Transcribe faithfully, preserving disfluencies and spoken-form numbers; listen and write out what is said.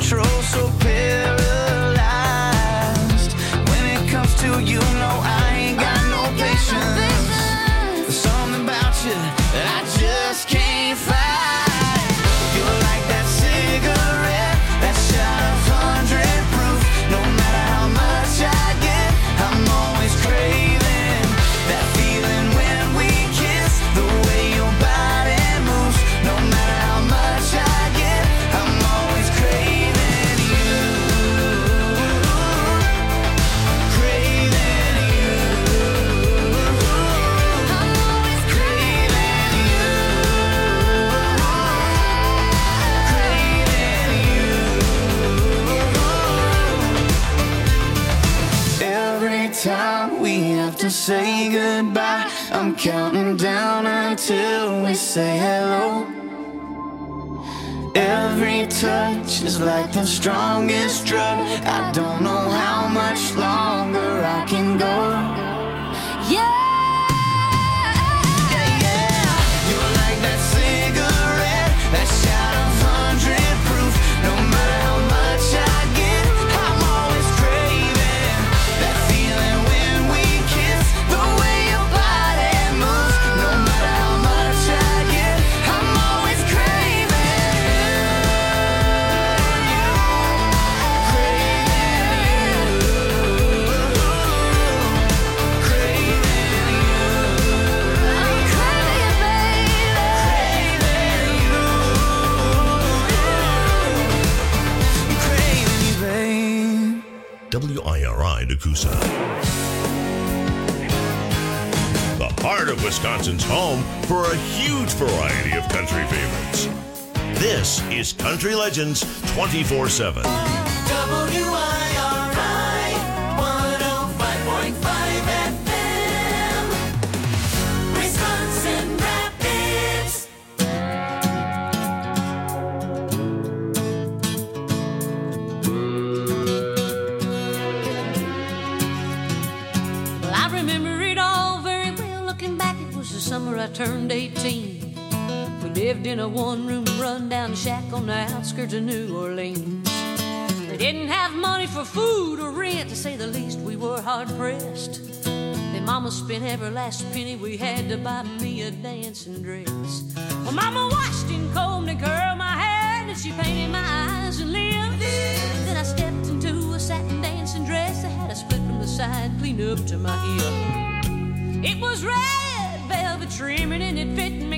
control, so paralyzed. When it comes to you, no, I ain't got no patience. There's something about you that I just can't fight. You're like that cigarette, that shot of hundred proof. No matter how much I get, I'm always craving that feeling when we kiss. The way your body moves. No matter how much I get, I'm always craving you. Craving you. I'm always craving you. Craving you. Every time we have to say goodbye, I'm counting down until we say hello. Every touch is like the strongest drug. I don't know how much longer I can go. Yeah. Yeah, yeah. You're like that cigarette, that shot of hundred proof. No matter how much I get, I'm always craving that feeling when we kiss. The way your body moves. No matter how much I get, I'm always craving you. Craving you. Craving you. I'm craving you, baby. Craving you. Craving you, babe. W I R I Nakusa. The heart of Wisconsin's home for a huge variety of country favorites. This is Country Legends twenty-four seven. W I R I one oh five point five F M, Wisconsin Rapids. Well, I remember it all very well. Looking back, it was the summer I turned eighteen. We lived in a one-room run-down shack on the outskirts of New Orleans. We didn't have money for food or rent, to say the least. We were hard-pressed. Then Mama spent every last penny we had to buy me a dancing dress. Well, Mama washed and combed and curled my hair, and she painted my eyes and lips. Then I stepped into a satin dancing dress that had a split from the side, clean up to my hip. It was red velvet trimming and it fit me